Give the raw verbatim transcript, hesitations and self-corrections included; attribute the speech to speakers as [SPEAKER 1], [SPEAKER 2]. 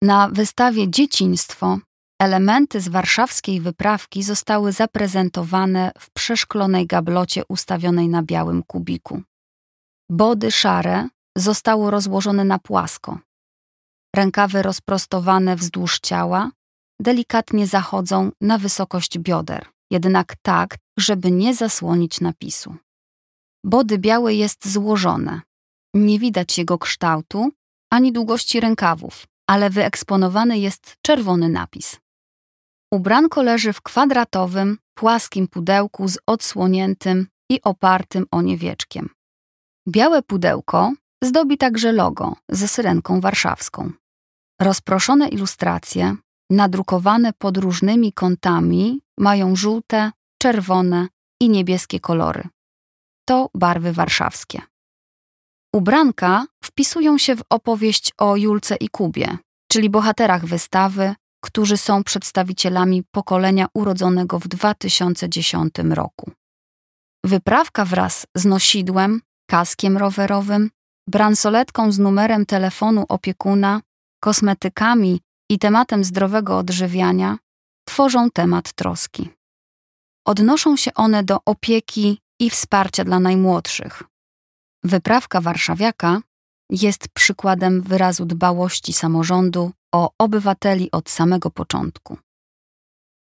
[SPEAKER 1] Na wystawie Dzieciństwo elementy z warszawskiej wyprawki zostały zaprezentowane w przeszklonej gablocie ustawionej na białym kubiku. Body szare zostały rozłożone na płasko. Rękawy rozprostowane wzdłuż ciała delikatnie zachodzą na wysokość bioder, jednak tak, żeby nie zasłonić napisu. Body białe jest złożone. Nie widać jego kształtu ani długości rękawów, ale wyeksponowany jest czerwony napis. Ubranko leży w kwadratowym, płaskim pudełku z odsłoniętym i opartym o nie wieczkiem. Białe pudełko zdobi także logo ze syrenką warszawską. Rozproszone ilustracje, nadrukowane pod różnymi kątami, mają żółte, czerwone i niebieskie kolory. To barwy warszawskie. Ubranka wpisują się w opowieść o Julce i Kubie, czyli bohaterach wystawy, którzy są przedstawicielami pokolenia urodzonego w dwa tysiące dziesiątym roku. Wyprawka wraz z nosidłem, kaskiem rowerowym, bransoletką z numerem telefonu opiekuna, kosmetykami i tematem zdrowego odżywiania tworzą temat troski. Odnoszą się one do opieki i wsparcia dla najmłodszych. Wyprawka warszawiaka jest przykładem wyrazu dbałości samorządu o obywateli od samego początku.